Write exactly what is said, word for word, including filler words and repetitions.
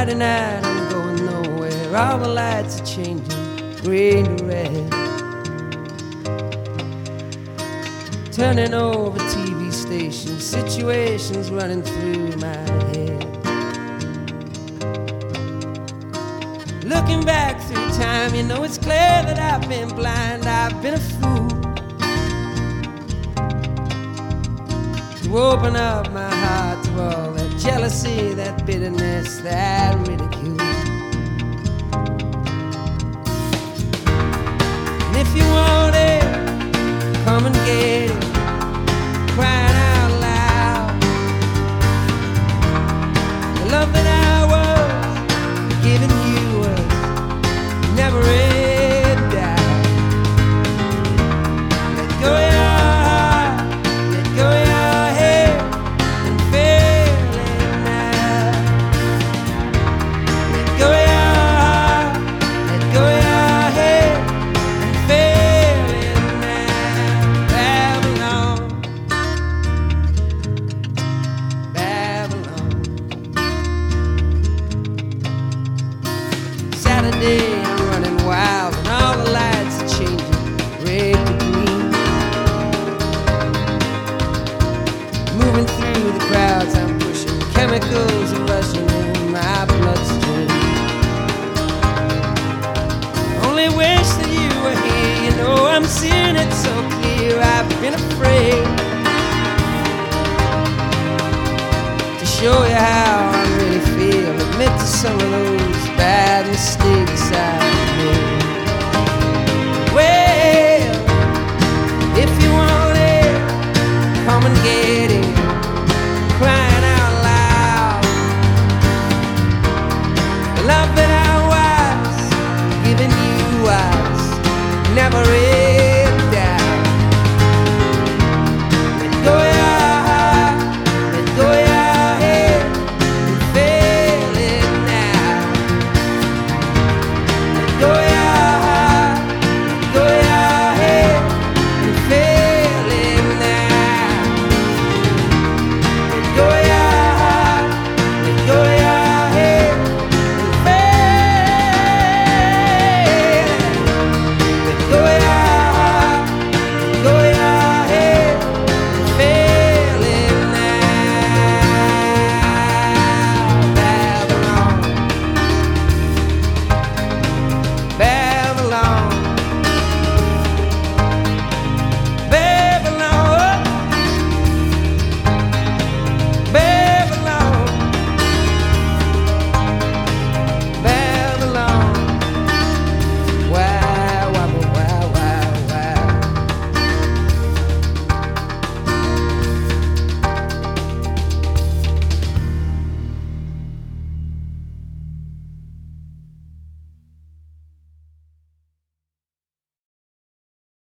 Friday night, I'm going nowhere. All the lights are changing, green to red. Turning over T V stations, situations running through my head. Looking back through time, you know it's clear that I've been blind, I've been a fool to open up my heart to all that jealousy, that bitterness, that ridicule. And if you want it, come and get it, crying out loud. The love that I was giving you was never in doubt. Let go of your heart, let go of your head, and feel it now. Let go of your heart, let go of your head, and feel it now. Babylon, Babylon. Saturday, I'm running wild, and all the lights are changing red to green. Moving through the crowds, I'm pushing chemicals are rushing in my bloodstream. Only wish that you were here, you know I'm seeing it so clear. I've been afraid to show you how I really feel. Admit to some of those bad mistakes I